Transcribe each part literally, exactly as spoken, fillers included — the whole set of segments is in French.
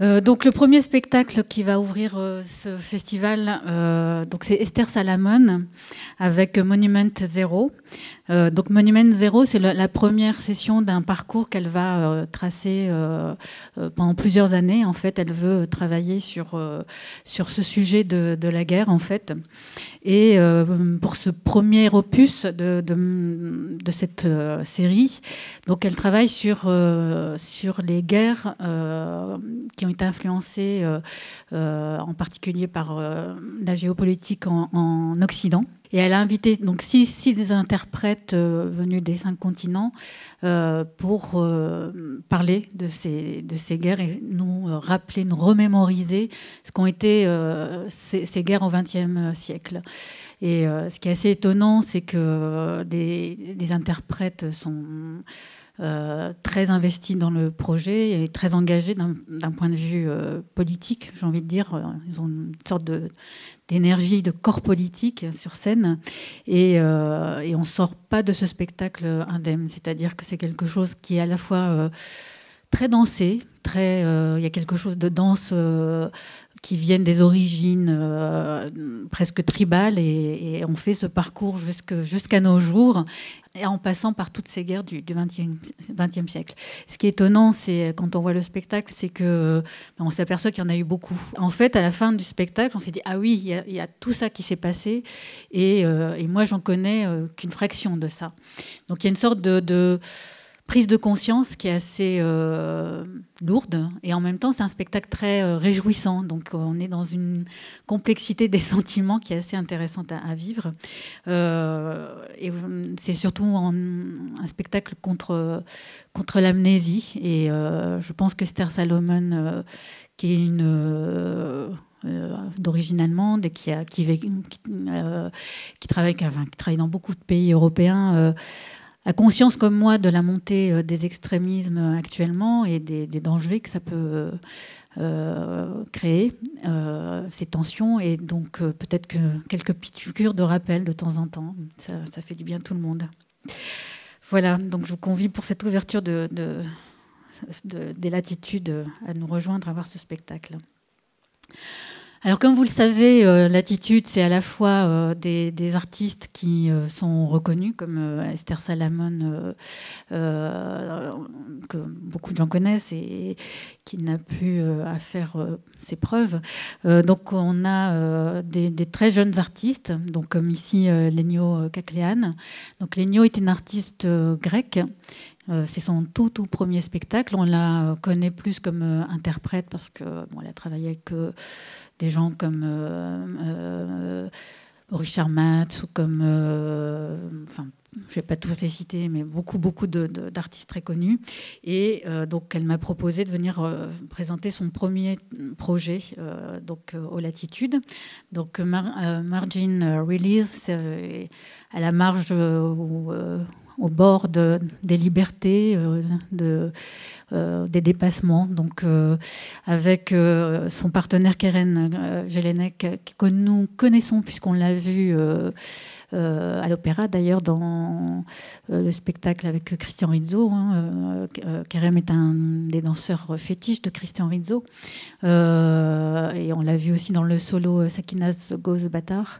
Euh, donc le premier spectacle qui va ouvrir euh, ce festival, euh, donc c'est Esther Salamon avec Monument Zero. Euh, donc Monument Zero, c'est la, la première session d'un parcours qu'elle va euh, tracer euh, euh, pendant plusieurs années. En fait, elle veut travailler sur euh, sur ce sujet de, de la guerre, en fait. Et euh, pour ce premier opus de, de, de cette euh, série, donc elle travaille sur, euh, sur les guerres euh, qui ont été influencées euh, euh, en particulier par euh, la géopolitique en, en Occident. Et elle a invité donc six, six interprètes euh, venus des cinq continents euh, pour euh, parler de ces, de ces guerres et nous euh, rappeler, nous remémoriser ce qu'ont été euh, ces, ces guerres au vingtième siècle. Et euh, ce qui est assez étonnant, c'est que des, des interprètes sont euh, très investis dans le projet et très engagés d'un, d'un point de vue euh, politique, j'ai envie de dire. Ils ont une sorte de, d'énergie, de corps politique sur scène. Et, euh, et on ne sort pas de ce spectacle indemne. C'est-à-dire que c'est quelque chose qui est à la fois euh, très dansé, très, euh, il y a quelque chose de danse euh, qui viennent des origines euh, presque tribales et, et on fait ce parcours jusque, jusqu'à nos jours et en passant par toutes ces guerres du, du vingtième siècle. Ce qui est étonnant, c'est quand on voit le spectacle, c'est que on s'aperçoit qu'il y en a eu beaucoup. En fait, à la fin du spectacle, on s'est dit ah oui, il y a, il y a tout ça qui s'est passé et, euh, et moi j'en connais euh, qu'une fraction de ça. Donc il y a une sorte de, de prise de conscience qui est assez euh, lourde et en même temps c'est un spectacle très euh, réjouissant, donc on est dans une complexité des sentiments qui est assez intéressante à, à vivre euh, et c'est surtout en, un spectacle contre, contre l'amnésie et euh, je pense qu'Esther Salomon euh, qui est une euh, Euh, d'origine allemande et qui, a, qui, qui, euh, qui, travaille, qui, enfin, qui travaille dans beaucoup de pays européens euh, a conscience comme moi de la montée des extrémismes actuellement et des, des dangers que ça peut euh, créer, euh, ces tensions. Et donc euh, peut-être que quelques piqûres de rappel de temps en temps, ça, ça fait du bien à tout le monde. Voilà, donc je vous convie pour cette ouverture de, de, de, des latitudes à nous rejoindre à voir ce spectacle. Alors comme vous le savez, euh, Latitude, c'est à la fois euh, des, des artistes qui euh, sont reconnus, comme euh, Esther Salamon, euh, euh, que beaucoup de gens connaissent et qui n'a plus euh, à faire euh, ses preuves. Euh, donc on a euh, des, des très jeunes artistes, donc comme ici euh, Lénio Kakléan. Donc Lénio est une artiste euh, grecque. Euh, c'est son tout, tout premier spectacle. On la connaît plus comme euh, interprète parce que bon, elle a travaillé avec euh, des gens comme euh, euh, Richard Matz ou comme, euh, enfin, je ne vais pas tous les citer, mais beaucoup, beaucoup de, de, d'artistes très connus. Et euh, donc, elle m'a proposé de venir euh, présenter son premier projet, euh, donc euh, aux Latitudes. Donc, Mar- euh, Margin Release, c'est à la marge euh, où, euh, au bord de, des libertés, euh, de, euh, des dépassements. Donc, euh, avec euh, son partenaire Keren euh, Jelinek, que nous connaissons puisqu'on l'a vu euh, euh, à l'opéra, d'ailleurs, dans euh, le spectacle avec Christian Rizzo. Hein. Euh, Keren est un des danseurs fétiches de Christian Rizzo. Euh, et on l'a vu aussi dans le solo Sakinas Goes Bâtard.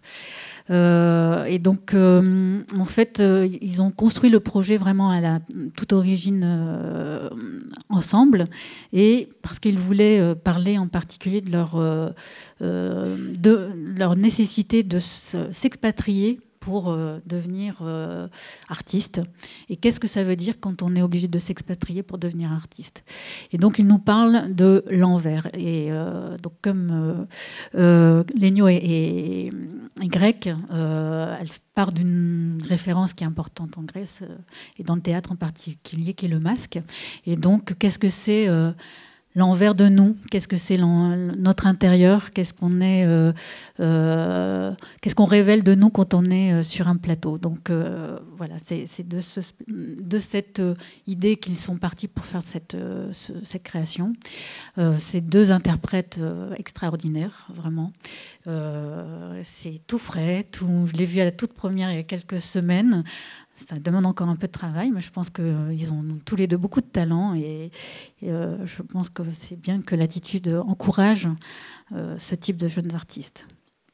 Euh, et donc, euh, en fait, euh, ils ont construit le projet vraiment à la toute origine euh, ensemble, et parce qu'ils voulaient euh, parler en particulier de leur, euh, euh, de leur nécessité de s'expatrier pour euh, devenir euh, artiste. Et qu'est-ce que ça veut dire quand on est obligé de s'expatrier pour devenir artiste? Et donc, il nous parle de l'envers. Et euh, donc, comme euh, euh, Lénio est, est, est grecque, euh, elle part d'une référence qui est importante en Grèce, euh, et dans le théâtre en particulier, qui est le masque. Et donc, qu'est-ce que c'est euh, l'envers de nous? Qu'est-ce que c'est notre intérieur? Qu'est-ce qu'on est, euh, euh, qu'est-ce qu'on révèle de nous quand on est euh, sur un plateau? Donc euh, voilà, c'est, c'est de, ce, de cette euh, idée qu'ils sont partis pour faire cette, euh, ce, cette création. Euh, ces deux interprètes euh, extraordinaires, vraiment. Euh, c'est tout frais, tout, je l'ai vu à la toute première il y a quelques semaines. ça demande encore un peu de travail, mais je pense qu'ils ont tous les deux beaucoup de talent et, et euh, je pense que c'est bien que Latitude encourage euh, ce type de jeunes artistes.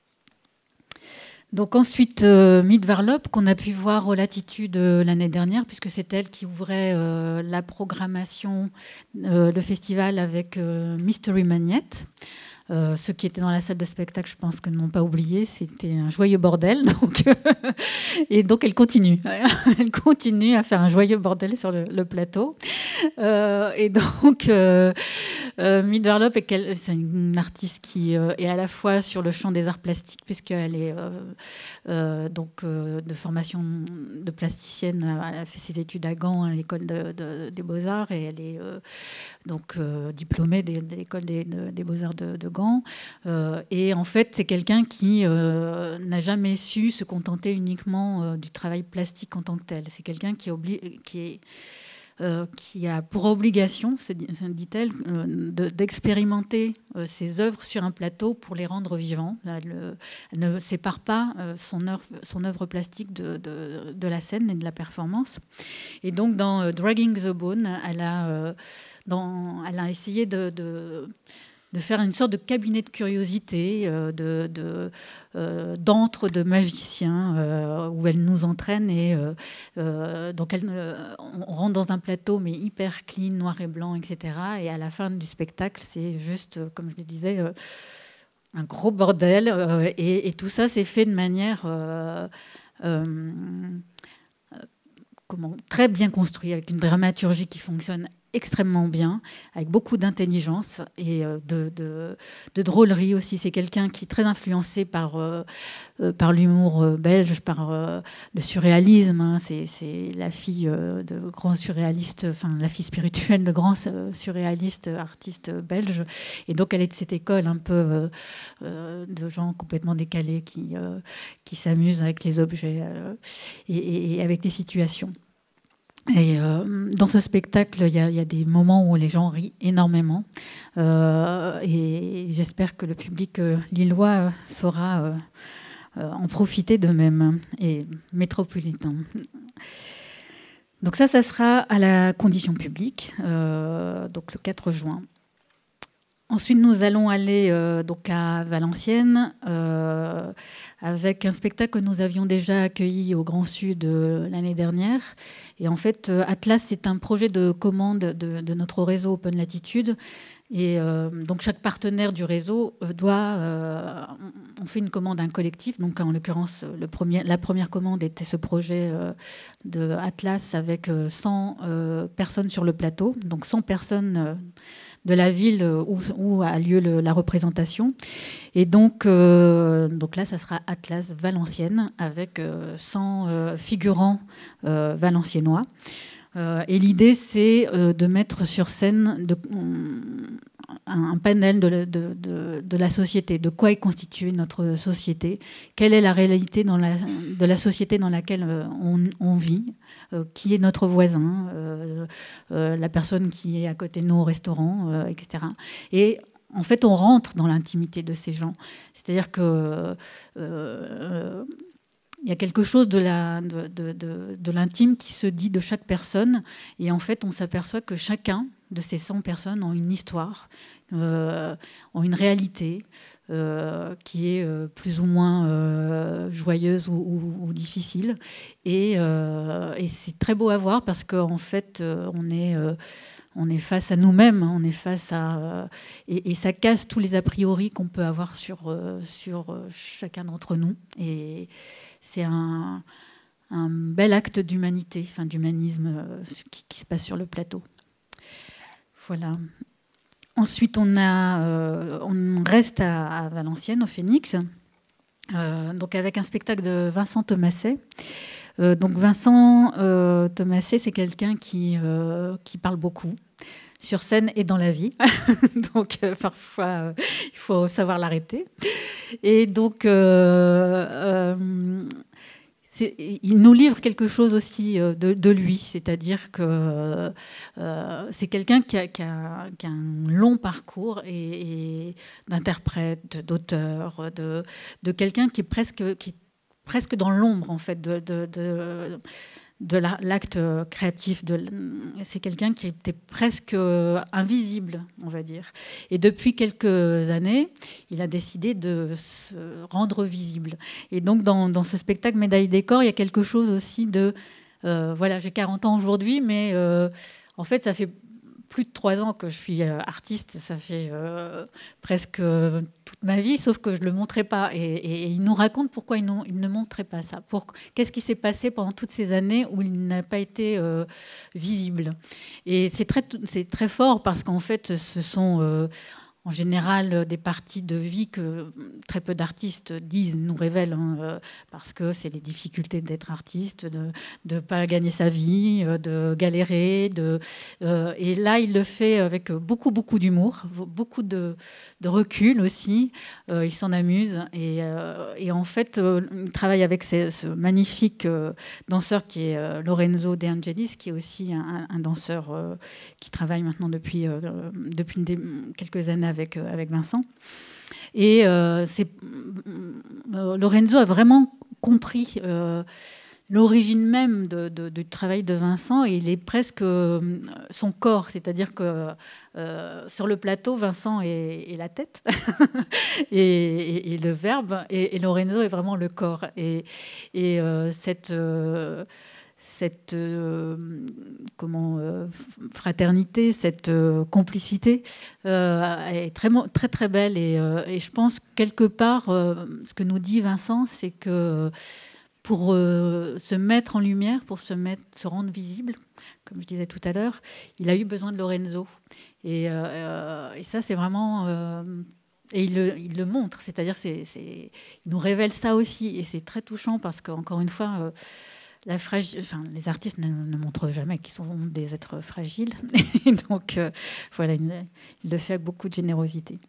Donc ensuite, euh, Mid Varlop, qu'on a pu voir au Latitude euh, l'année dernière, puisque c'est elle qui ouvrait euh, la programmation, euh, le festival avec euh, Mystery Magnet. Euh, ceux qui étaient dans la salle de spectacle, je pense que n'ont pas oublié, c'était un joyeux bordel. Donc, et donc elle continue, elle continue à faire un joyeux bordel sur le, le plateau. Euh, et donc, euh, euh, Mid Varlop, c'est une artiste qui euh, est à la fois sur le champ des arts plastiques, puisqu'elle est euh, euh, donc euh, de formation de plasticienne. Elle a fait ses études à Gand, à l'école de, de, des Beaux-Arts, et elle est euh, donc euh, diplômée de, de l'école des, de, des Beaux-Arts de, de Gand. Euh, et en fait, c'est quelqu'un qui euh, n'a jamais su se contenter uniquement euh, du travail plastique en tant que tel. C'est quelqu'un qui, qui, est, euh, qui a pour obligation, se dit-elle, euh, de, d'expérimenter euh, ses œuvres sur un plateau pour les rendre vivants. Elle, elle ne sépare pas euh, son, œuvre, son œuvre plastique de, de, de la scène et de la performance. Et donc, dans euh, Dragging the Bone, elle a, euh, dans, elle a essayé de... de de faire une sorte de cabinet de curiosité, euh, de, de, euh, d'antre de magiciens, euh, où elle nous entraîne. Et, euh, euh, donc elle, euh, on rentre dans un plateau, mais hyper clean, noir et blanc, et cetera. Et à la fin du spectacle, c'est juste, comme je le disais, euh, un gros bordel. Euh, et, et tout ça, c'est fait de manière... Euh, euh, comment, très bien construit, avec une dramaturgie qui fonctionne extrêmement bien, avec beaucoup d'intelligence et de, de, de drôlerie aussi. C'est quelqu'un qui est très influencé par, euh, par l'humour belge, par euh, le surréalisme. Hein. C'est, c'est la fille euh, de grands surréalistes, enfin la fille spirituelle de grands surréalistes, artistes belges. Et donc elle est de cette école un peu euh, euh, de gens complètement décalés qui, euh, qui s'amusent avec les objets euh, et, et, et avec les situations. Et euh, dans ce spectacle, il y, y a des moments où les gens rient énormément. Euh, et j'espère que le public euh, lillois euh, saura euh, euh, en profiter de même, et métropolitain. Donc ça, ça sera à la Condition publique, euh, donc le quatre juin. Ensuite, nous allons aller euh, donc à Valenciennes euh, avec un spectacle que nous avions déjà accueilli au Grand Sud euh, l'année dernière. Et en fait, euh, Atlas, c'est un projet de commande de, de notre réseau Open Latitude. Et euh, donc, chaque partenaire du réseau doit... Euh, on fait une commande à un collectif. Donc, en l'occurrence, le premier, la première commande était ce projet euh, de Atlas avec cent euh, personnes sur le plateau. Donc, cent personnes... Euh, de la ville où, où a lieu le, la représentation. Et donc, euh, donc là, ça sera Atlas Valenciennes avec euh, cent euh, figurants euh, valenciennois. Euh, et l'idée, c'est euh, de mettre sur scène de, un, un panel de, de, de, de la société, de quoi est constituée notre société, quelle est la réalité dans la, de la société dans laquelle euh, on, on vit, euh, qui est notre voisin, euh, euh, la personne qui est à côté de nous au restaurant, euh, et cetera. Et en fait, on rentre dans l'intimité de ces gens. C'est-à-dire que... Euh, il y a quelque chose de, la, de, de, de, de l'intime qui se dit de chaque personne. Et en fait, on s'aperçoit que chacun de ces cent personnes ont une histoire, euh, ont une réalité euh, qui est euh, plus ou moins euh, joyeuse ou, ou, ou difficile. Et, euh, et c'est très beau à voir parce qu'en fait, euh, on est... Euh, On est face à nous-mêmes, on est face à... Euh, et, et ça casse tous les a priori qu'on peut avoir sur, euh, sur euh, chacun d'entre nous. Et c'est un, un bel acte d'humanité, enfin d'humanisme euh, qui, qui se passe sur le plateau. Voilà. Ensuite, on, a, euh, on reste à, à Valenciennes, au Phénix, euh, donc avec un spectacle de Vincent Thomasset. Euh, donc Vincent euh, Thomasset, c'est quelqu'un qui, euh, qui parle beaucoup, sur scène et dans la vie. donc euh, parfois, euh, il faut savoir l'arrêter. Et donc, euh, euh, c'est, il nous livre quelque chose aussi de, de lui, c'est-à-dire que euh, c'est quelqu'un qui a, qui, a, qui a un long parcours et, et d'interprète, d'auteur, de, de quelqu'un qui est presque... Qui, presque dans l'ombre, en fait, de, de, de, de l'acte créatif. De, c'est quelqu'un qui était presque invisible, on va dire. Et depuis quelques années, il a décidé de se rendre visible. Et donc, dans, dans ce spectacle Médaille Décor, il y a quelque chose aussi de... Euh, voilà, j'ai quarante ans aujourd'hui, mais euh, en fait, ça fait plus de trois ans que je suis artiste. Ça fait euh, presque toute ma vie, sauf que je ne le montrais pas. Et, et, et il nous raconte pourquoi il, non, il ne montrait pas ça. Pour, qu'est-ce qui s'est passé pendant toutes ces années où il n'a pas été euh, visible. Et c'est très, c'est très fort parce qu'en fait, ce sont... Euh, en général, des parties de vie que très peu d'artistes disent, nous révèlent, hein, parce que c'est les difficultés d'être artiste, de ne pas gagner sa vie, de galérer. De, euh, et là, il le fait avec beaucoup, beaucoup d'humour, beaucoup de, de recul aussi. Euh, il s'en amuse. Et, euh, et en fait, euh, il travaille avec ce, ce magnifique euh, danseur qui est euh, Lorenzo De Angelis, qui est aussi un, un danseur euh, qui travaille maintenant depuis, euh, depuis des, quelques années avec Avec, avec Vincent. Et euh, c'est, euh, Lorenzo a vraiment compris euh, l'origine même de, de, du travail de Vincent, et il est presque euh, son corps, c'est-à-dire que euh, sur le plateau, Vincent est, est la tête et, et, et le verbe, et, et Lorenzo est vraiment le corps. Et, et euh, cette... Euh, cette euh, comment, euh, fraternité, cette euh, complicité euh, est très, très, très belle. Et, euh, et je pense, quelque part, euh, ce que nous dit Vincent, c'est que pour euh, se mettre en lumière, pour se, mettre, se rendre visible, comme je disais tout à l'heure, il a eu besoin de Lorenzo. Et, euh, et ça, c'est vraiment... Euh, et il le, il le montre, c'est-à-dire c'est, c'est, il nous révèle ça aussi. Et c'est très touchant parce qu'encore une fois... Euh, La fragi... enfin, les artistes ne, ne montrent jamais qu'ils sont des êtres fragiles. Et donc, euh, voilà, il, il le fait avec beaucoup de générosité.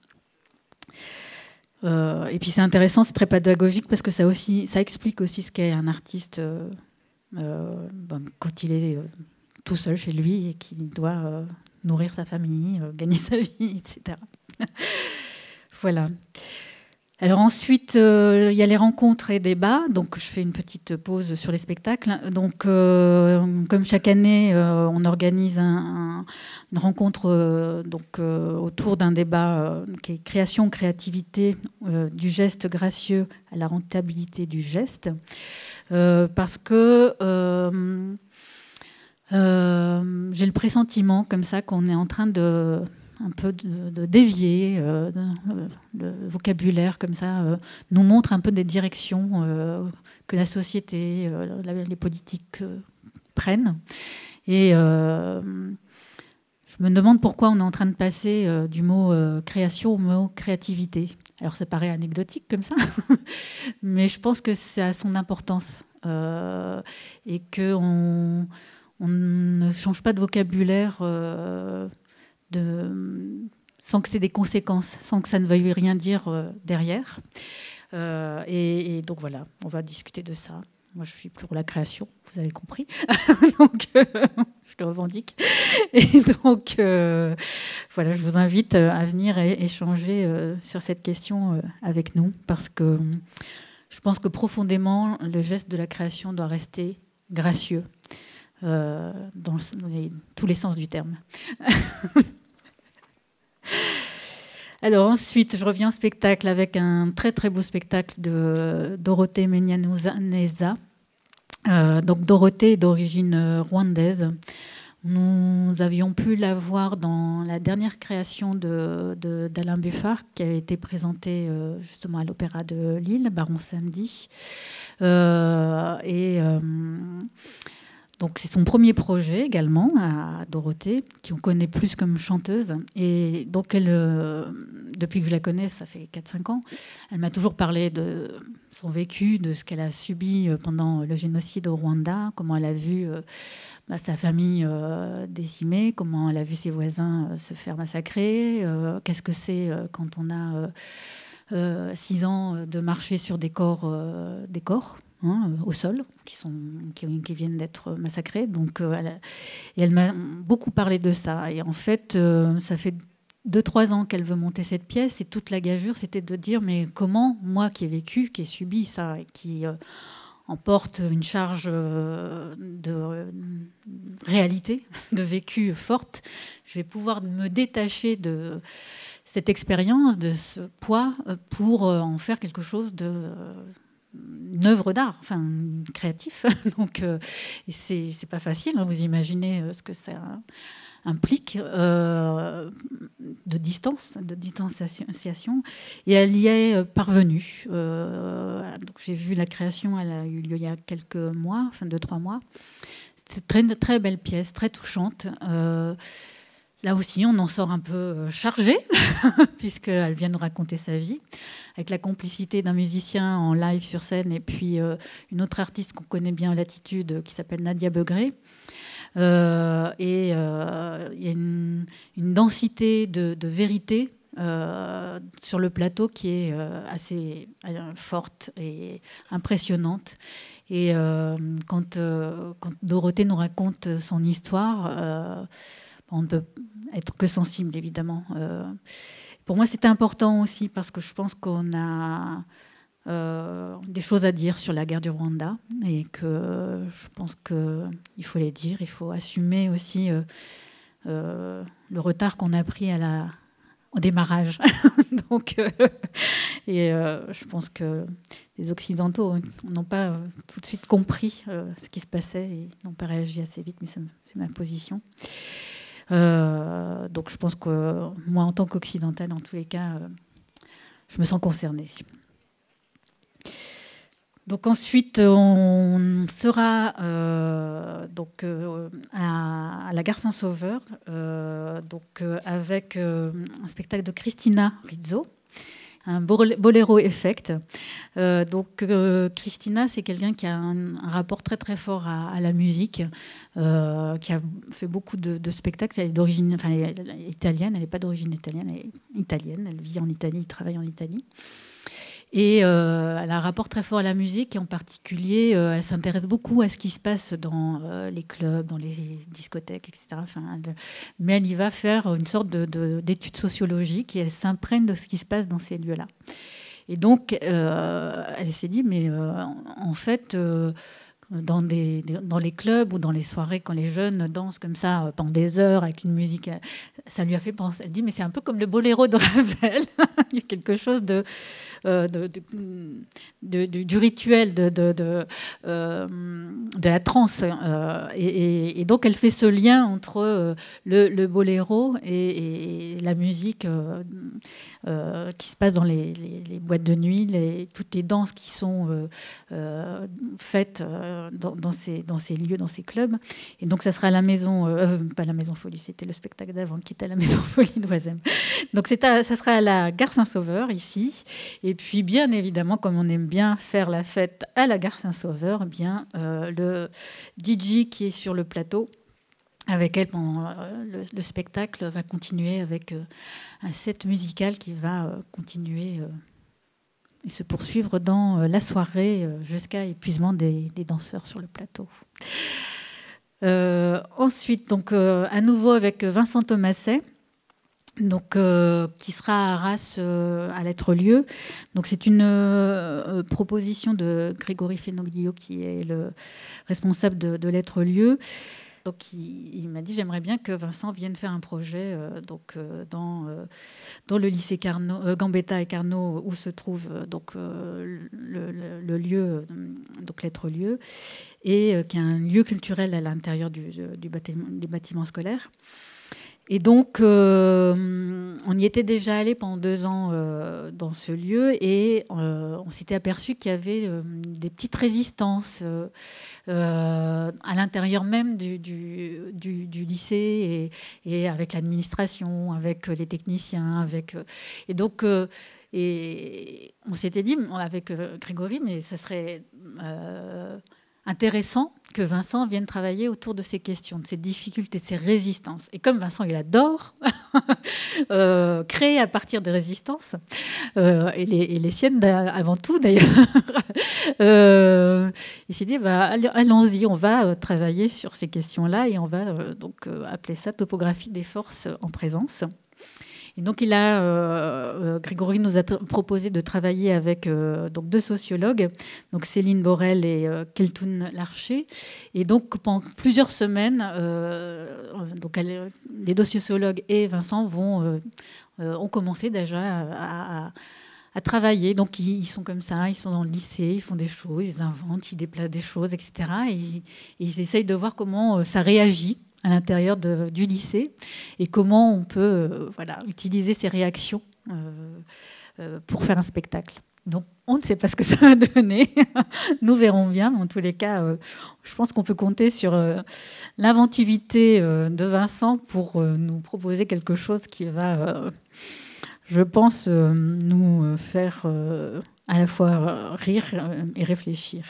Euh, et puis, c'est intéressant, c'est très pédagogique parce que ça, aussi, ça explique aussi ce qu'est un artiste euh, euh, ben, quand il est euh, tout seul chez lui et qu'il doit euh, nourrir sa famille, euh, gagner sa vie, et cetera. Voilà. Alors ensuite, euh, il y a les rencontres et débats. Donc, je fais une petite pause sur les spectacles. Donc, euh, comme chaque année, euh, on organise un, un, une rencontre euh, donc, euh, autour d'un débat euh, qui est création, créativité, euh, du geste gracieux à la rentabilité du geste. Euh, parce que euh, euh, j'ai le pressentiment, comme ça, qu'on est en train de... un peu de, de dévier, euh, de, le vocabulaire comme ça euh, nous montre un peu des directions euh, que la société, euh, la, les politiques euh, prennent. Et euh, je me demande pourquoi on est en train de passer euh, du mot euh, création au mot créativité. Alors ça paraît anecdotique comme ça, mais je pense que ça a son importance euh, et qu'on on ne change pas de vocabulaire euh, De, sans que c'est des conséquences, sans que ça ne veuille rien dire euh, derrière. Euh, et, et donc voilà, on va discuter de ça. Moi, je suis pour la création, vous avez compris. donc, euh, je le revendique. Et donc, euh, voilà, je vous invite à venir et échanger euh, sur cette question euh, avec nous, parce que je pense que profondément, le geste de la création doit rester gracieux, euh, dans, dans les, tous les sens du terme. Alors ensuite, je reviens au spectacle avec un très très beau spectacle de Dorothée Menyanouza. Euh, donc Dorothée est d'origine rwandaise. Nous avions pu la voir dans la dernière création de, de, d'Alain Buffard, qui avait été présentée euh, justement à l'Opéra de Lille, Baron Samedi. Euh, et... Euh, Donc c'est son premier projet également à Dorothée, qui on connaît plus comme chanteuse. Et donc elle, euh, depuis que je la connais, ça fait quatre cinq ans, elle m'a toujours parlé de son vécu, de ce qu'elle a subi pendant le génocide au Rwanda, comment elle a vu euh, bah, sa famille euh, décimée, comment elle a vu ses voisins euh, se faire massacrer, euh, qu'est-ce que c'est euh, quand on a euh, euh, six ans de marcher sur des corps, euh, des corps. Hein, au sol, qui, sont, qui, qui viennent d'être massacrés. Donc, euh, elle, et elle m'a beaucoup parlé de ça. Et en fait, euh, ça fait deux, trois ans qu'elle veut monter cette pièce. Et toute la gageure, c'était de dire, mais comment, moi qui ai vécu, qui ai subi ça, et qui, euh, en porte une charge de réalité, de vécu forte, je vais pouvoir me détacher de cette expérience, de ce poids, pour en faire quelque chose de... une œuvre d'art, enfin créatif. Donc, euh, c'est, c'est pas facile. Hein, vous imaginez ce que ça implique euh, de distance, de distanciation. Et elle y est parvenue. Euh, donc, j'ai vu la création, elle a eu lieu il y a quelques mois, enfin deux, trois mois. C'était très, très belle pièce, très touchante. Euh, Là aussi, on en sort un peu chargé, puisqu'elle vient nous raconter sa vie, avec la complicité d'un musicien en live sur scène, et puis euh, une autre artiste qu'on connaît bien à Latitude, qui s'appelle Nadia Begré. Euh, et euh, il y a une, une densité de, de vérité euh, sur le plateau qui est euh, assez euh, forte et impressionnante. Et euh, quand, euh, quand Dorothée nous raconte son histoire... Euh, on ne peut être que sensible, évidemment. Euh, pour moi, c'était important aussi parce que je pense qu'on a euh, des choses à dire sur la guerre du Rwanda et que je pense qu'il faut les dire. Il faut assumer aussi euh, euh, le retard qu'on a pris à la, au démarrage. Donc, euh, et euh, je pense que les Occidentaux n'ont pas euh, tout de suite compris euh, ce qui se passait et n'ont pas réagi assez vite, mais c'est, c'est ma position. Euh, donc je pense que moi, en tant qu'occidentale, en tous les cas, euh, je me sens concernée. Donc ensuite, on sera euh, donc, euh, à, à la Gare Saint-Sauveur, euh, donc, euh, avec euh, un spectacle de Christina Rizzo, un boléro effect. Euh, donc euh, Christina, c'est quelqu'un qui a un, un rapport très très fort à, à la musique, euh, qui a fait beaucoup de, de spectacles. Elle est d'origine, enfin, elle est italienne, elle n'est pas d'origine italienne, elle est italienne. Elle vit en Italie, travaille en Italie. Et euh, elle a un rapport très fort à la musique, et en particulier, euh, elle s'intéresse beaucoup à ce qui se passe dans euh, les clubs, dans les discothèques, et cetera. Enfin, elle, mais elle y va faire une sorte de, de, d'étude sociologique, et elle s'imprègne de ce qui se passe dans ces lieux-là. Et donc, euh, elle s'est dit, mais euh, en fait... Euh, Dans, des, dans les clubs ou dans les soirées, quand les jeunes dansent comme ça pendant des heures avec une musique, ça lui a fait penser. Elle dit, mais c'est un peu comme le boléro de Ravel. Il y a quelque chose de, euh, de, de, de, de, du rituel, de, de, de, euh, de la transe. Euh, et, et, et donc, elle fait ce lien entre euh, le, le boléro et, et la musique euh, euh, qui se passe dans les, les, les boîtes de nuit, les, toutes les danses qui sont euh, euh, faites euh, Dans, dans, ces, dans ces lieux, dans ces clubs. Et donc, ça sera à la maison, euh, pas la Maison Folie, c'était le spectacle d'avant qui était à la Maison Folie d'Oisem. Donc, c'est à, ça sera à la Gare Saint-Sauveur, ici. Et puis, bien évidemment, comme on aime bien faire la fête à la Gare Saint-Sauveur, eh bien, euh, le D J qui est sur le plateau, avec elle pendant euh, le, le spectacle, va continuer avec euh, un set musical qui va euh, continuer... Euh, et se poursuivre dans la soirée jusqu'à épuisement des, des danseurs sur le plateau. Euh, ensuite, donc, euh, à nouveau avec Vincent Thomasset, donc, euh, qui sera à Arras euh, à Lettres-Lieux. Donc, c'est une euh, proposition de Grégory Fenoglio, qui est le responsable de, de Lettres-Lieux. Donc, il, il m'a dit, j'aimerais bien que Vincent vienne faire un projet euh, donc, euh, dans, euh, dans le lycée Carnot, euh, Gambetta et Carnot, où se trouve euh, donc, euh, le, le, le lieu, euh, donc Lettres-Lieux, et euh, qui est un lieu culturel à l'intérieur du, du bâtiment, des bâtiments scolaires. Et donc, euh, on y était déjà allé pendant deux ans euh, dans ce lieu, et euh, on s'était aperçu qu'il y avait euh, des petites résistances euh, euh, à l'intérieur même du, du, du, du lycée, et, et avec l'administration, avec les techniciens, avec et donc euh, et on s'était dit avec Grégory, mais ça serait euh, intéressant que Vincent vienne travailler autour de ces questions, de ces difficultés, de ces résistances. Et comme Vincent, il adore euh, créer à partir des résistances, euh, et, les, et les siennes avant tout d'ailleurs, euh, il s'est dit, bah, allons-y, on va travailler sur ces questions-là, et on va euh, donc euh, appeler ça topographie des forces en présence. Et donc, il a, euh, euh, Grégory nous a proposé de travailler avec euh, donc deux sociologues, donc Céline Borel et euh, Keltoun Larcher. Et donc pendant plusieurs semaines, euh, donc elle, les deux sociologues et Vincent vont euh, euh, ont commencé déjà à, à, à travailler. Donc ils, ils sont comme ça, ils sont dans le lycée, ils font des choses, ils inventent, ils déplacent des choses, et cetera. Et ils, et ils essayent de voir comment ça réagit à l'intérieur de, du lycée et comment on peut euh, voilà, utiliser ces réactions euh, euh, pour faire un spectacle. Donc, on ne sait pas ce que ça va donner. Nous verrons bien. En tous les cas, euh, je pense qu'on peut compter sur euh, l'inventivité euh, de Vincent pour euh, nous proposer quelque chose qui va, euh, je pense, euh, nous faire euh, à la fois rire et réfléchir.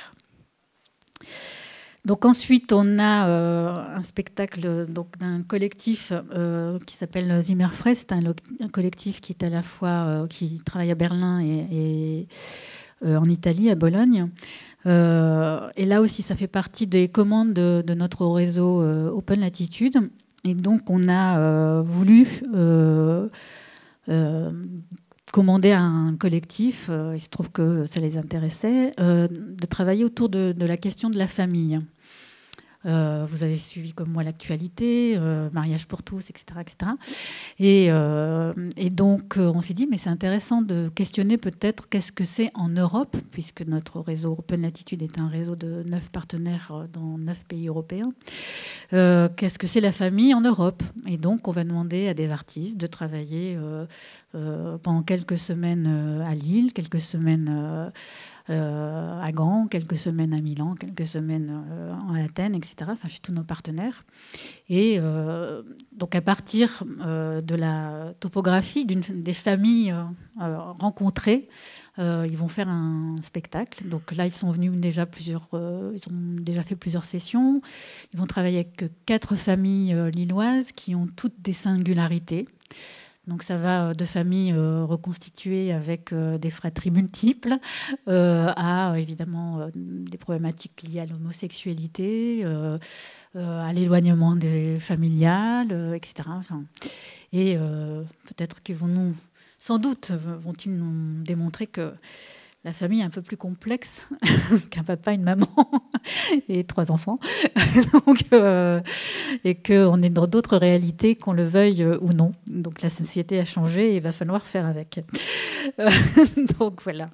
Donc ensuite, on a euh, un spectacle donc, d'un collectif euh, qui s'appelle Zimmerfrest, un, un collectif qui est à la fois euh, qui travaille à Berlin et, et euh, en Italie, à Bologne. Euh, et là aussi, ça fait partie des commandes de, de notre réseau euh, Open Latitude. Et donc, on a euh, voulu euh, euh, commander à un collectif, euh, il se trouve que ça les intéressait, euh, de travailler autour de, de la question de la famille. Euh, vous avez suivi comme moi l'actualité, euh, mariage pour tous, et cetera, et cetera. Et, euh, et donc euh, on s'est dit, mais c'est intéressant de questionner peut-être qu'est-ce que c'est en Europe, puisque notre réseau Open Latitude est un réseau de neuf partenaires dans neuf pays européens. Euh, qu'est-ce que c'est la famille en Europe? Et donc on va demander à des artistes de travailler euh, euh, pendant quelques semaines euh, à Lille, quelques semaines euh, Euh, à Gand, quelques semaines à Milan, quelques semaines euh, en Athènes, et cetera, enfin, chez tous nos partenaires. Et euh, donc à partir euh, de la topographie d'une, des familles euh, rencontrées, euh, ils vont faire un spectacle. Donc là, ils sont venus déjà plusieurs, euh, ils ont déjà fait plusieurs sessions. Ils vont travailler avec quatre familles euh, lilloises qui ont toutes des singularités. Donc ça va de familles euh, reconstituées avec euh, des fratries multiples euh, à évidemment euh, des problématiques liées à l'homosexualité, euh, euh, à l'éloignement des familiales, euh, et cetera. Enfin, et euh, peut-être qu'ils vont nous, sans doute, vont-ils nous démontrer que la famille est un peu plus complexe qu'un papa, une maman et trois enfants. Donc, euh, et qu'on est dans d'autres réalités, qu'on le veuille ou non. Donc la société a changé et il va falloir faire avec. Donc voilà.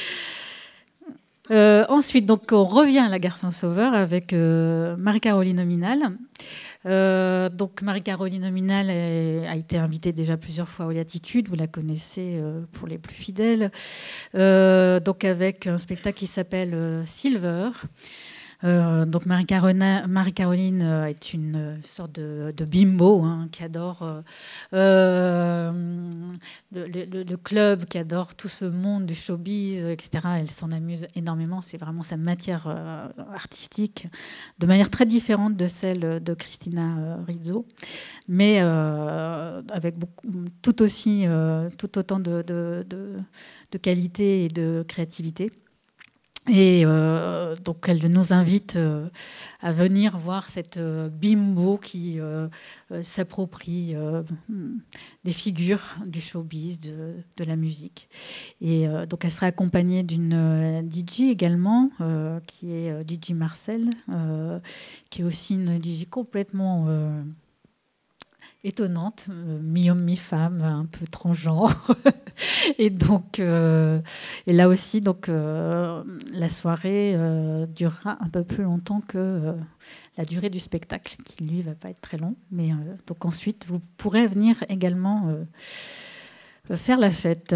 Euh, ensuite, donc, on revient à La Garçon Sauveur avec euh, Marie-Caroline Nominal. Euh, donc Marie-Caroline Nominal est, a été invitée déjà plusieurs fois aux Latitudes, vous la connaissez euh, pour les plus fidèles, euh, donc avec un spectacle qui s'appelle euh, Silver. Euh, donc Marie-Caroline, Marie-Caroline euh, est une sorte de, de bimbo hein, qui adore euh, euh, le, le, le club, qui adore tout ce monde du showbiz, et cetera. Elle s'en amuse énormément, c'est vraiment sa matière euh, artistique, de manière très différente de celle de Christina euh, Rizzo, mais euh, avec beaucoup, tout aussi, euh, tout autant de, de, de, de qualité et de créativité. Et euh, donc elle nous invite euh, à venir voir cette euh, bimbo qui euh, euh, s'approprie euh, des figures du showbiz, de, de la musique. Et euh, donc elle sera accompagnée d'une euh, D J également, euh, qui est euh, D J Marcel, euh, qui est aussi une D J complètement euh, étonnante, euh, mi-homme, mi-femme, un peu transgenre. Et donc, euh, et là aussi, donc, euh, la soirée euh, durera un peu plus longtemps que euh, la durée du spectacle, qui lui va pas être très long. Mais euh, donc ensuite, vous pourrez venir également euh, faire la fête.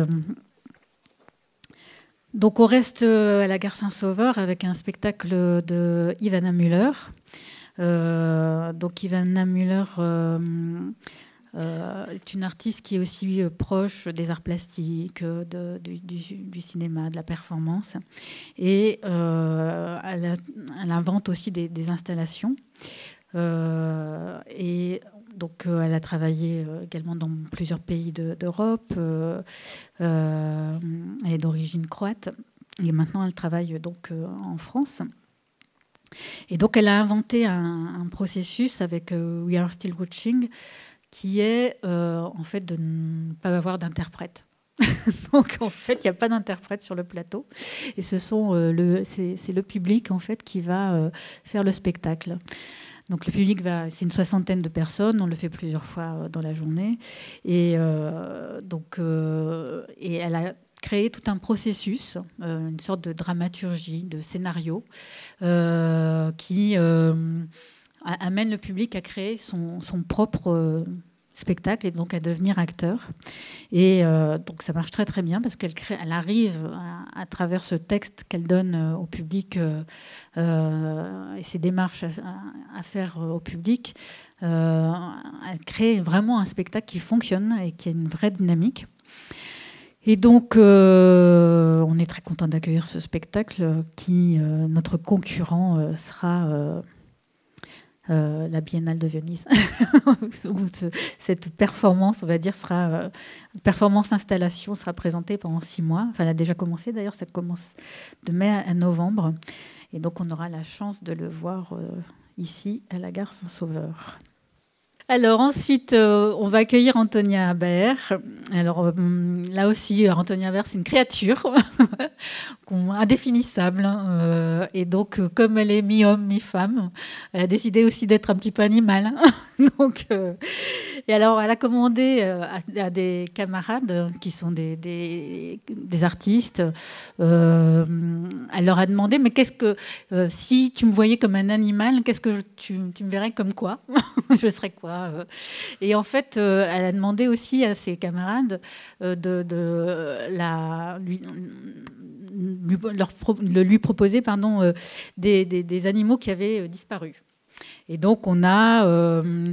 Donc, on reste à la Gare Saint-Sauveur avec un spectacle de Ivana Müller. Euh, donc, Ivana Müller. Euh, Euh, est une artiste qui est aussi euh, proche des arts plastiques, de, du, du, du cinéma, de la performance. Et euh, elle, a, elle invente aussi des, des installations. Euh, et donc, euh, elle a travaillé euh, également dans plusieurs pays de, d'Europe. Euh, euh, elle est d'origine croate. Et maintenant, elle travaille donc euh, en France. Et donc, elle a inventé un, un processus avec euh, We Are Still Watching, qui est euh, en fait de ne pas avoir d'interprète. Donc en fait, il n'y a pas d'interprète sur le plateau. Et ce sont, euh, le, c'est, c'est le public en fait qui va euh, faire le spectacle. Donc le public va, c'est une soixantaine de personnes, on le fait plusieurs fois dans la journée. Et euh, donc, euh, et elle a créé tout un processus, euh, une sorte de dramaturgie, de scénario, euh, qui euh, amène le public à créer son, son propre euh, spectacle et donc à devenir acteur. Et euh, donc ça marche très très bien parce qu'elle crée, elle arrive à, à travers ce texte qu'elle donne euh, au public euh, euh, et ses démarches à, à faire euh, au public, euh, elle crée vraiment un spectacle qui fonctionne et qui a une vraie dynamique. Et donc euh, on est très content d'accueillir ce spectacle qui, euh, notre concurrent euh, sera... Euh, Euh, la Biennale de Venise, où ce, cette performance, on va dire, sera euh, performance installation sera présentée pendant six mois. Enfin, elle a déjà commencé d'ailleurs, ça commence de mai à novembre, et donc on aura la chance de le voir euh, ici à la gare Saint-Sauveur. Alors ensuite, euh, on va accueillir Antonia Baer. Alors euh, là aussi, Antonia Baer, c'est une créature indéfinissable. Hein, euh, et donc, euh, comme elle est mi-homme, mi-femme, elle a décidé aussi d'être un petit peu animale. Hein, donc, euh, et alors, elle a commandé euh, à, à des camarades qui sont des, des, des artistes. Euh, elle leur a demandé, mais qu'est-ce que euh, si tu me voyais comme un animal, qu'est-ce que je, tu, tu me verrais comme quoi? Je serais quoi? Et en fait, euh, elle a demandé aussi à ses camarades euh, de, de la, lui, lui, leur, de lui proposer pardon, euh, des, des, des animaux qui avaient disparu. Et donc, on a euh,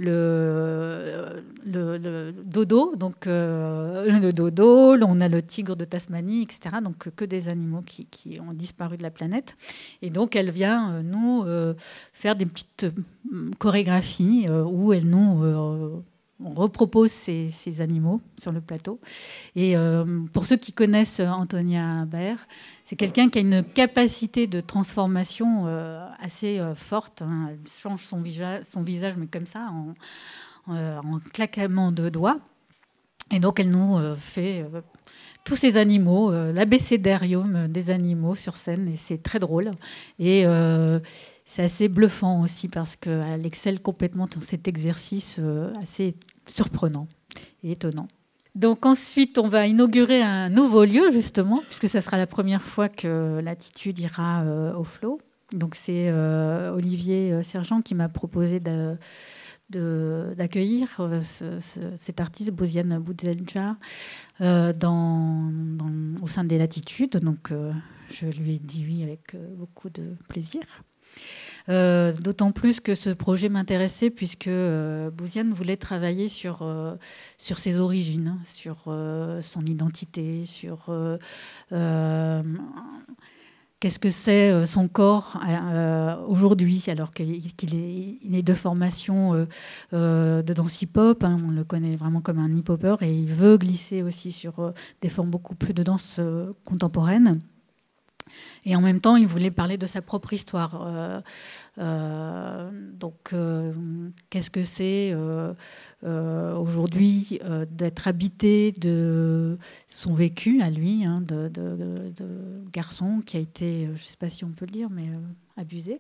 le, le, le dodo, donc euh, le dodo, on a le tigre de Tasmanie, et cetera. Donc, que des animaux qui, qui ont disparu de la planète. Et donc, elle vient euh, nous euh, faire des petites chorégraphies euh, où elle nous euh, on repropose ces, ces animaux sur le plateau. Et euh, pour ceux qui connaissent Antonia Baer, c'est quelqu'un qui a une capacité de transformation euh, assez euh, forte. Hein. Elle change son visage, son visage, mais comme ça, en, euh, en claquement de doigts. Et donc, elle nous euh, fait euh, tous ces animaux, euh, l'abécédarium des animaux sur scène. Et c'est très drôle. Et euh, c'est assez bluffant aussi parce qu'elle excelle complètement dans cet exercice euh, assez surprenant et étonnant. Donc ensuite, on va inaugurer un nouveau lieu, justement, puisque ça sera la première fois que l'Attitude ira euh, au Flow. Donc c'est euh, Olivier Sergent qui m'a proposé de, de, d'accueillir euh, ce, ce, cet artiste, Bouziane Boudzelja, euh, dans, dans, au sein de l'Attitude. Donc euh, je lui ai dit oui avec euh, beaucoup de plaisir. Euh, d'autant plus que ce projet m'intéressait puisque euh, Bouziane voulait travailler sur, euh, sur ses origines, sur euh, son identité, sur euh, euh, qu'est-ce que c'est son corps euh, aujourd'hui, alors qu'il, qu'il est, il est de formation euh, euh, de danse hip-hop, hein, on le connaît vraiment comme un hip-hopper, et il veut glisser aussi sur euh, des formes beaucoup plus de danse euh, contemporaine. Et en même temps, il voulait parler de sa propre histoire. Euh, euh, donc, euh, qu'est-ce que c'est euh, euh, aujourd'hui euh, d'être habité de son vécu à lui, hein, de, de, de garçon qui a été, je ne sais pas si on peut le dire, mais euh, abusé.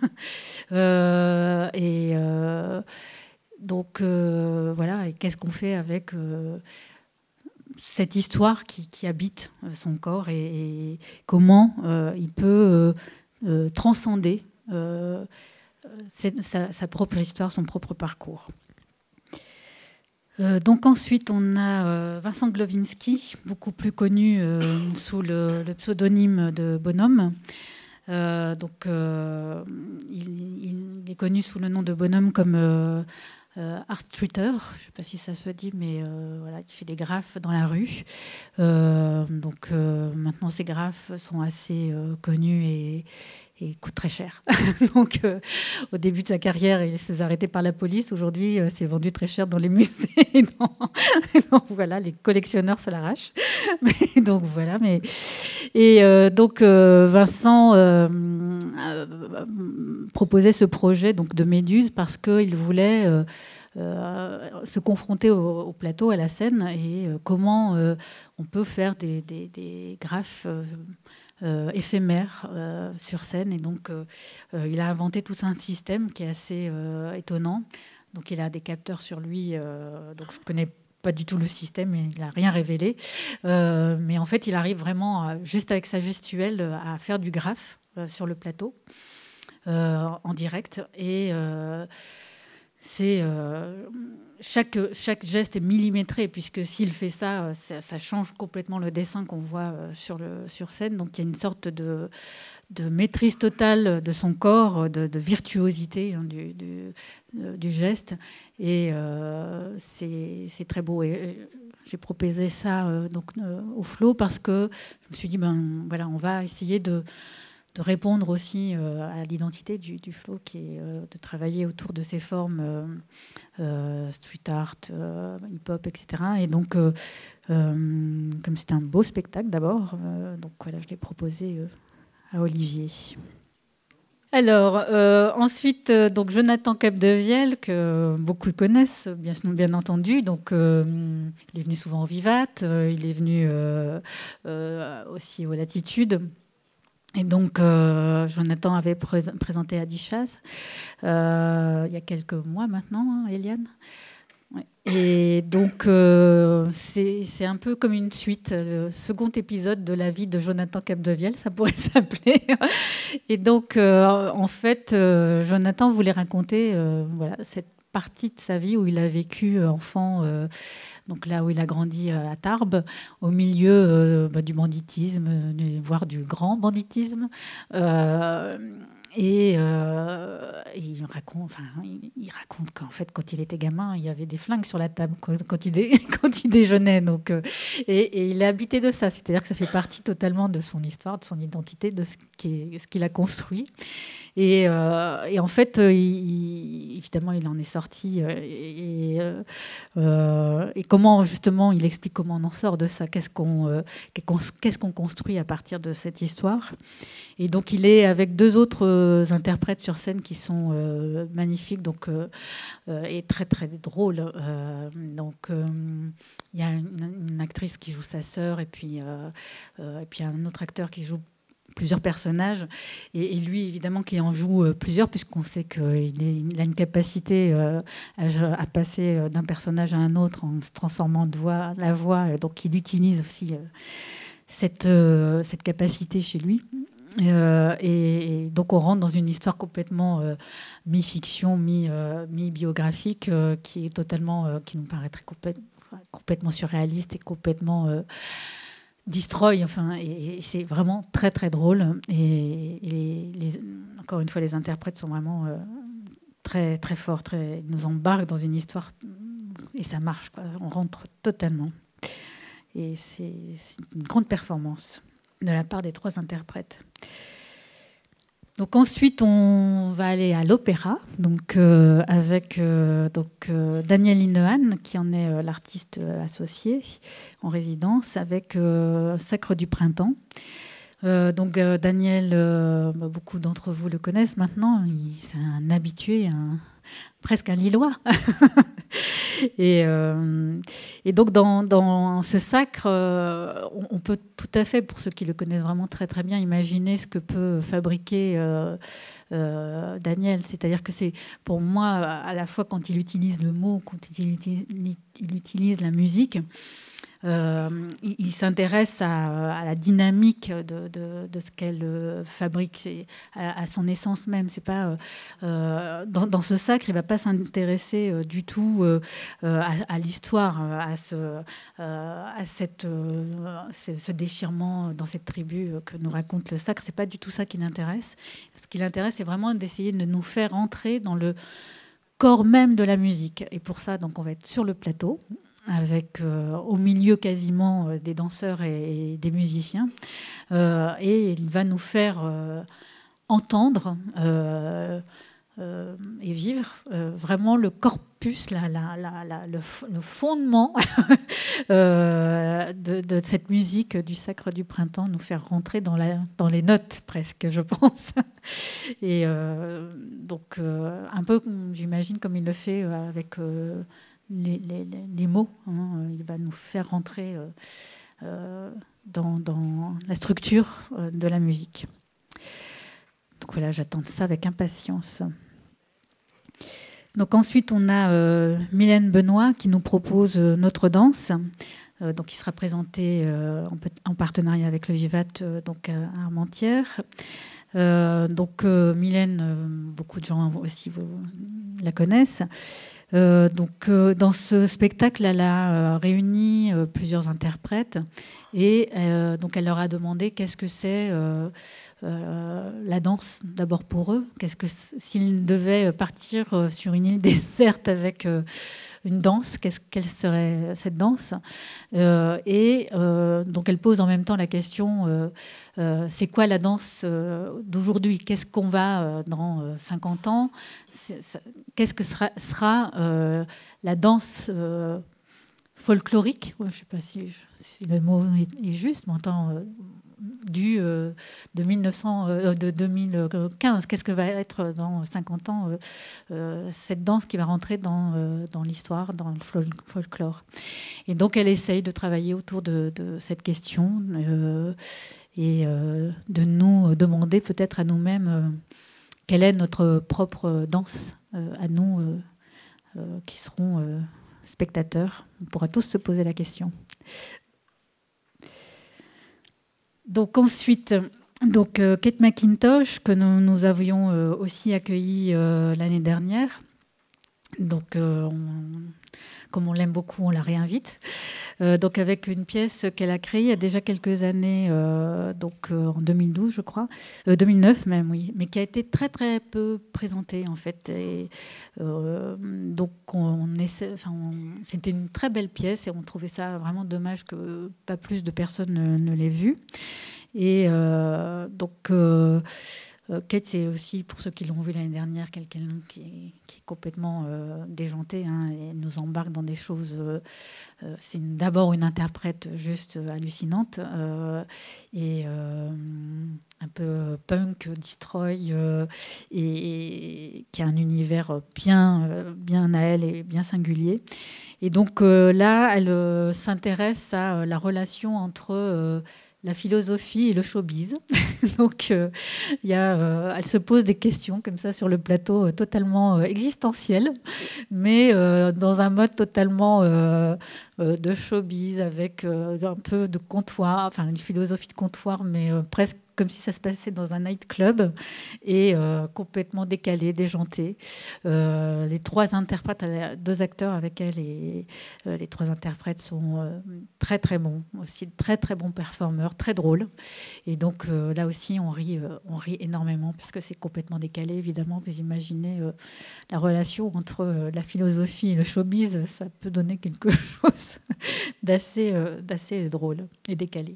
euh, et euh, donc, euh, voilà. Et qu'est-ce qu'on fait avec euh, cette histoire qui, qui habite son corps et, et comment euh, il peut euh, euh, transcender euh, sa, sa propre histoire, son propre parcours. Euh, donc ensuite, on a euh, Vincent Glowinski, beaucoup plus connu euh, sous le, le pseudonyme de Bonhomme. Euh, donc, euh, il, il est connu sous le nom de Bonhomme comme euh, Euh, art streeter, je ne sais pas si ça se dit, mais euh, voilà, il fait des graphes dans la rue. Euh, donc euh, maintenant, ces graphes sont assez euh, connus et, et coûtent très cher. donc euh, au début de sa carrière, il se faisait arrêter par la police. Aujourd'hui, euh, c'est vendu très cher dans les musées. donc, donc voilà, les collectionneurs se l'arrachent. mais, donc voilà. Mais et euh, donc euh, Vincent euh, euh, proposait ce projet donc de Méduse parce qu'il voulait euh, euh, se confronter au, au plateau, à la scène, et euh, comment euh, on peut faire des, des, des graphes euh, euh, éphémères euh, sur scène. Et donc, euh, euh, il a inventé tout un système qui est assez euh, étonnant. Donc, il a des capteurs sur lui. Euh, donc, je connais pas du tout le système, et il n'a rien révélé. Euh, mais en fait, il arrive vraiment, à, juste avec sa gestuelle, à faire du graphe euh, sur le plateau. Euh, en direct, et euh, c'est euh, chaque, chaque geste est millimétré, puisque s'il fait ça, ça, ça change complètement le dessin qu'on voit euh, sur, le, sur scène. Donc il y a une sorte de, de maîtrise totale de son corps, de, de virtuosité hein, du, du, du geste, et euh, c'est, c'est très beau. Et j'ai proposé ça euh, donc, euh, au Flow parce que je me suis dit, ben voilà, on va essayer de de répondre aussi euh, à l'identité du, du flow, qui est euh, de travailler autour de ces formes euh, euh, street art, euh, hip-hop, et cetera. Et donc, euh, euh, comme c'est un beau spectacle d'abord, euh, donc voilà, je l'ai proposé euh, à Olivier. Alors, euh, ensuite, euh, donc Jonathan Capdevielle, que beaucoup connaissent, bien, bien entendu. Donc, euh, il est venu souvent au Vivat, euh, il est venu euh, euh, aussi aux Latitudes. Et donc, euh, Jonathan avait pré- présenté à Dichas euh, il y a quelques mois maintenant, hein, Eliane. Ouais. Et donc, euh, c'est, c'est un peu comme une suite, le second épisode de la vie de Jonathan Capdevielle, ça pourrait s'appeler. Et donc, euh, en fait, euh, Jonathan voulait raconter euh, voilà, cette partie de sa vie où il a vécu enfant, euh, donc là où il a grandi à Tarbes, au milieu euh, bah, du banditisme, voire du grand banditisme. Euh, et, euh, et il raconte, enfin, il raconte qu'en fait, quand il était gamin, il y avait des flingues sur la table quand, quand, il, dé, quand il déjeunait. Donc, euh, et, et il est habité de ça, c'est-à-dire que ça fait partie totalement de son histoire, de son identité, de ce, qui est, ce qu'il a construit. Et, euh, et en fait, euh, il, évidemment, il en est sorti. Euh, et, euh, euh, et comment, justement, il explique comment on en sort de ça. Qu'est-ce qu'on, euh, qu'est-ce qu'on construit à partir de cette histoire. Et donc, il est avec deux autres euh, interprètes sur scène qui sont euh, magnifiques donc, euh, euh, et très, très drôles. Euh, donc, euh, il y a une, une actrice qui joue sa sœur et puis, euh, euh, et puis un autre acteur qui joue plusieurs personnages, et, et lui évidemment qui en joue euh, plusieurs, puisqu'on sait qu'il il a une capacité euh, à, à passer d'un personnage à un autre en se transformant de voix, la voix, euh, donc il utilise aussi euh, cette, euh, cette capacité chez lui. Euh, et, et donc on rentre dans une histoire complètement euh, mi-fiction, mi, euh, mi-biographique, euh, qui est totalement, euh, qui nous paraîtrait complète, complètement surréaliste et complètement euh, destroy, enfin, et, et c'est vraiment très très drôle. Et, et les, les, encore une fois, les interprètes sont vraiment euh, très très forts, très, ils nous embarquent dans une histoire et ça marche, quoi. On rentre totalement. Et c'est, c'est une grande performance de la part des trois interprètes. Donc ensuite, on va aller à l'opéra, donc euh, avec euh, donc euh, Daniel Linehan, qui en est euh, l'artiste associé en résidence, avec euh, Sacre du printemps. Euh, donc euh, Daniel, euh, bah, beaucoup d'entre vous le connaissent maintenant. Il, c'est un habitué, un, presque un Lillois. Et, euh, et donc dans, dans ce sacre, euh, on, on peut tout à fait, pour ceux qui le connaissent vraiment très très bien, imaginer ce que peut fabriquer euh, euh, Daniel. C'est-à-dire que c'est, pour moi, à la fois quand il utilise le mot, quand il utilise, il utilise la musique, Euh, il, il s'intéresse à, à la dynamique de, de, de ce qu'elle fabrique, c'est à, à son essence même. C'est pas euh, dans, dans ce sacre, il va pas s'intéresser euh, du tout euh, à, à l'histoire, à ce, euh, à cette, euh, ce, ce déchirement dans cette tribu que nous raconte le sacre. C'est pas du tout ça qui l'intéresse. Ce qui l'intéresse, c'est vraiment d'essayer de nous faire entrer dans le corps même de la musique. Et pour ça, donc, on va être sur le plateau, avec euh, au milieu quasiment euh, des danseurs et, et des musiciens. Euh, et il va nous faire euh, entendre euh, euh, et vivre. Euh, vraiment le corpus, la, la, la, la, le, le fondement euh, de, de cette musique du Sacre du Printemps, nous faire rentrer dans, la, dans les notes presque, je pense. Et euh, donc, euh, un peu, j'imagine, comme il le fait avec euh, les, les, les mots. Hein, il va nous faire rentrer euh, euh, dans, dans la structure euh, de la musique. Donc voilà, j'attends ça avec impatience. Donc ensuite, on a euh, Mylène Benoît qui nous propose euh, Notre danse. Euh, donc, qui sera présentée euh, en, en partenariat avec le Vivat, euh, donc à, à Armentières. Euh, donc euh, Mylène, euh, beaucoup de gens aussi vous, la connaissent. Euh, donc euh, dans ce spectacle, elle a euh, réuni euh, plusieurs interprètes et euh, donc elle leur a demandé qu'est-ce que c'est euh, euh, la danse d'abord pour eux. Qu'est-ce que s'ils devaient partir euh, sur une île déserte avec euh, une danse, qu'est-ce quelle serait cette danse euh, Et euh, donc elle pose en même temps la question euh, euh, c'est quoi la danse euh, d'aujourd'hui? Qu'est-ce qu'on va euh, dans euh, cinquante ans? Qu'est-ce que sera, sera euh, la danse euh, folklorique? Je ne sais pas si, si le mot est, est juste, mais en temps euh, du euh, de, mille neuf cents, euh, de deux mille quinze. Qu'est-ce que va être dans cinquante ans euh, euh, cette danse qui va rentrer dans, euh, dans l'histoire, dans le folklore? Et donc elle essaye de travailler autour de, de cette question euh, et euh, de nous demander peut-être à nous-mêmes euh, quelle est notre propre danse euh, à nous euh, euh, qui serons euh, spectateurs. On pourra tous se poser la question. Donc ensuite, donc, euh, Kate McIntosh, que nous, nous avions euh, aussi accueilli euh, l'année dernière. Donc, euh, on, comme on l'aime beaucoup, on la réinvite. Euh, donc avec une pièce qu'elle a créée il y a déjà quelques années, euh, donc euh, en deux mille douze, je crois, euh, deux mille neuf même, oui, mais qui a été très très peu présentée en fait. Et, euh, donc on essaie, enfin, on, c'était une très belle pièce et on trouvait ça vraiment dommage que pas plus de personnes ne, ne l'aient vue. Et euh, donc euh, Kate, c'est aussi, pour ceux qui l'ont vu l'année dernière, quelqu'un qui, qui est complètement euh, déjanté, hein, et nous embarque dans des choses. Euh, euh, c'est une, d'abord une interprète juste hallucinante euh, et euh, un peu punk, destroy, euh, et, et qui a un univers bien, euh, bien à elle et bien singulier. Et donc euh, là, elle euh, s'intéresse à euh, la relation entre euh, la philosophie et le showbiz. Donc, euh, y a, euh, elle se pose des questions comme ça sur le plateau, euh, totalement euh, existentielles, mais euh, dans un mode totalement euh, euh, de showbiz, avec euh, un peu de comptoir, enfin une philosophie de comptoir, mais euh, presque comme si ça se passait dans un nightclub, et euh, complètement décalé, déjanté. Euh, les trois interprètes, deux acteurs avec elle, et euh, les trois interprètes sont euh, très très bons, aussi très très bons performeurs, très drôles. Et donc euh, là aussi, on rit, euh, on rit énormément parce que c'est complètement décalé. Évidemment, vous imaginez euh, la relation entre euh, la philosophie et le showbiz, ça peut donner quelque chose d'assez, euh, d'assez drôle et décalé.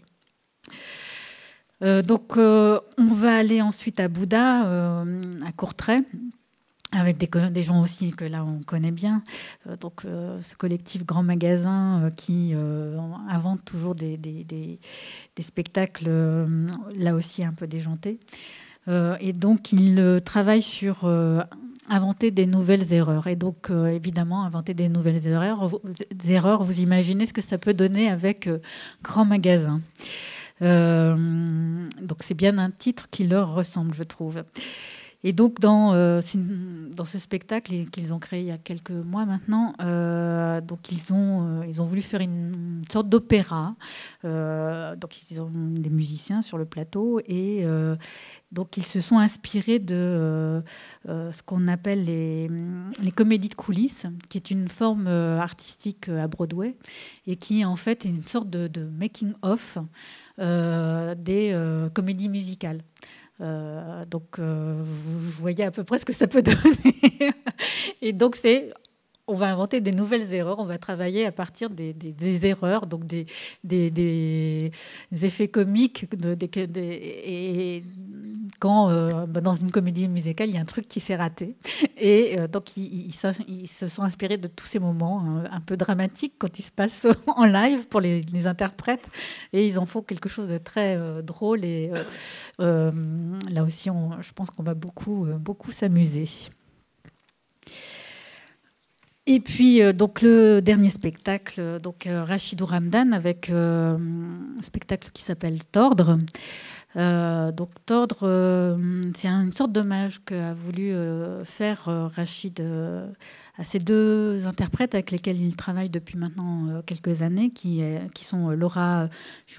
Euh, donc, euh, on va aller ensuite à Bouddha, euh, à Courtrai, avec des, des gens aussi que là on connaît bien. Euh, donc, euh, ce collectif Grand Magasin euh, qui euh, invente toujours des, des, des, des spectacles, euh, là aussi un peu déjantés. Euh, et donc, il euh, travaille sur euh, inventer des nouvelles erreurs. Et donc, euh, évidemment, inventer des nouvelles erreurs, vous, des erreurs, vous imaginez ce que ça peut donner avec euh, Grand Magasin. Euh, donc c'est bien un titre qui leur ressemble, je trouve. Et donc dans, euh, dans ce spectacle qu'ils ont créé il y a quelques mois maintenant, euh, donc ils ont, euh, ils ont voulu faire une, une sorte d'opéra. Euh, donc ils ont des musiciens sur le plateau et euh, donc ils se sont inspirés de euh, euh, ce qu'on appelle les, les comédies de coulisses, qui est une forme euh, artistique à Broadway et qui en fait est une sorte de, de making-of euh, des euh, comédies musicales. Euh, donc euh, vous voyez à peu près ce que ça peut donner. Et donc c'est on va inventer des nouvelles erreurs, on va travailler à partir des, des, des erreurs, donc des, des, des effets comiques. De, des, des, et quand, euh, bah, dans une comédie musicale, il y a un truc qui s'est raté. Et euh, donc, ils, ils, ils se sont inspirés de tous ces moments hein, un peu dramatiques quand ils se passent en live pour les, les interprètes. Et ils en font quelque chose de très euh, drôle. Et euh, euh, là aussi, on, je pense qu'on va beaucoup, euh, beaucoup s'amuser. Et puis, euh, donc, le dernier spectacle, donc, euh, Rachidou Ramdan, avec euh, un spectacle qui s'appelle Tordre. Euh, donc, Tordre, euh, c'est une sorte d'hommage qu'a voulu euh, faire euh, Rachid euh, à ces deux interprètes avec lesquels il travaille depuis maintenant euh, quelques années, qui, est, qui sont Laura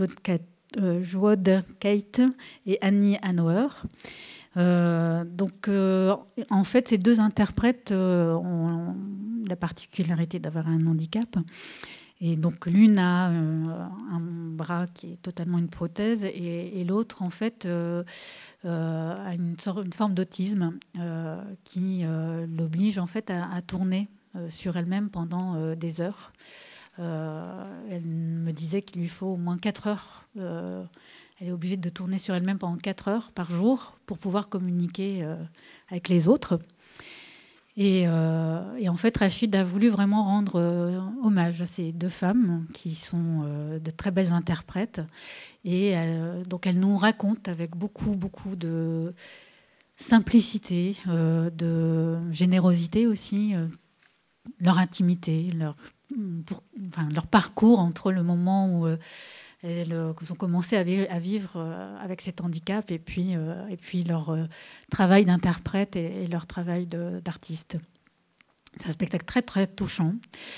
Jouad-Kate et Annie Hanauer. Euh, donc, euh, en fait, ces deux interprètes euh, ont la particularité d'avoir un handicap. Et donc, l'une a euh, un bras qui est totalement une prothèse et, et l'autre, en fait, euh, euh, a une, sorte, une forme d'autisme euh, qui euh, l'oblige, en fait, à, à tourner euh, sur elle-même pendant euh, des heures. Euh, elle me disait qu'il lui faut au moins quatre heures. Euh, elle est obligée de tourner sur elle-même pendant quatre heures par jour pour pouvoir communiquer euh, avec les autres. Et, euh, et en fait, Rachid a voulu vraiment rendre euh, hommage à ces deux femmes qui sont euh, de très belles interprètes. Et euh, donc, elles nous racontent avec beaucoup, beaucoup de simplicité, euh, de générosité aussi, euh, leur intimité, leur, pour, enfin, leur parcours entre le moment où euh, elles ont commencé à vivre, à vivre euh, avec cet handicap et puis, euh, et puis leur euh, travail d'interprète et, et leur travail de, d'artiste. C'est un spectacle très, très touchant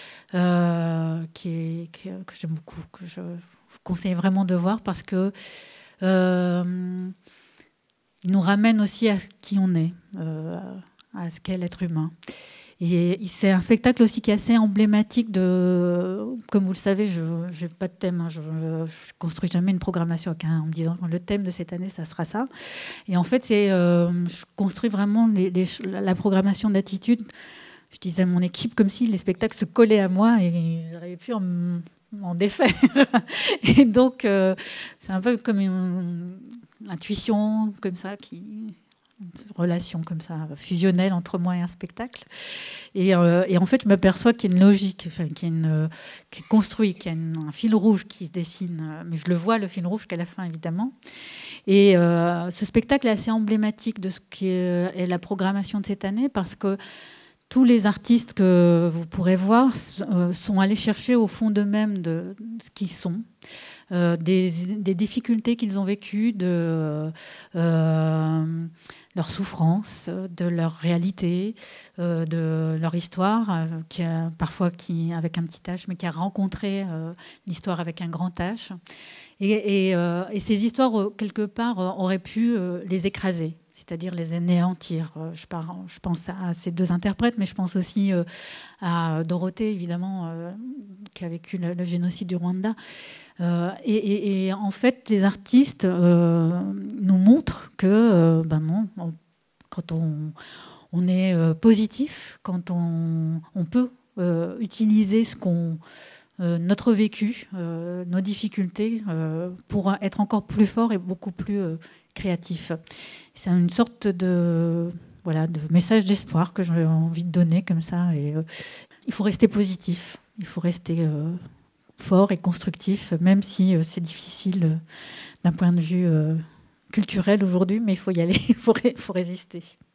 euh, qui est, qui, que j'aime beaucoup, que je vous conseille vraiment de voir parce que euh, il nous ramène aussi à qui on est, euh, à ce qu'est l'être humain. Et c'est un spectacle aussi qui est assez emblématique de... Comme vous le savez, je n'ai pas de thème. Hein, je ne construis jamais une programmation avec un, en me disant que le thème de cette année, ça sera ça. Et en fait, c'est, euh, je construis vraiment les, les, la programmation d'Attitude. Je disais à mon équipe comme si les spectacles se collaient à moi et j'arrivais plus à m'en défaire. Et donc, euh, c'est un peu comme une, une intuition comme ça qui... une relation comme ça, fusionnelle entre moi et un spectacle. Et, euh, et en fait, je m'aperçois qu'il y a une logique, enfin, qu'il y a une, qui est construite, qu'il y a une, un fil rouge qui se dessine. Mais je le vois, le fil rouge, qu'à la fin, évidemment. Et euh, ce spectacle est assez emblématique de ce qui est, est la programmation de cette année, parce que tous les artistes que vous pourrez voir euh, sont allés chercher au fond d'eux-mêmes de, de ce qu'ils sont. Euh, des, des difficultés qu'ils ont vécues, de euh, leur souffrance, de leur réalité, euh, de leur histoire, euh, qui a, parfois qui, avec un petit H, mais qui a rencontré euh, l'histoire avec un grand H. Et, et, euh, et ces histoires, quelque part, auraient pu euh, les écraser, c'est-à-dire les anéantir. Je, pars, je pense à ces deux interprètes, mais je pense aussi euh, à Dorothée, évidemment, euh, qui a vécu le, le génocide du Rwanda. Euh, et, et, et en fait, les artistes euh, nous montrent que, euh, ben non, on, quand on, on est euh, positif, quand on, on peut euh, utiliser ce qu'on, euh, notre vécu, euh, nos difficultés, euh, pour être encore plus fort et beaucoup plus euh, créatif. C'est une sorte de, voilà, de message d'espoir que j'ai envie de donner comme ça. Et, euh, il faut rester positif, il faut rester... Euh, fort et constructif, même si euh, c'est difficile euh, d'un point de vue euh, culturel aujourd'hui, mais il faut y aller, il faut, ré- faut résister.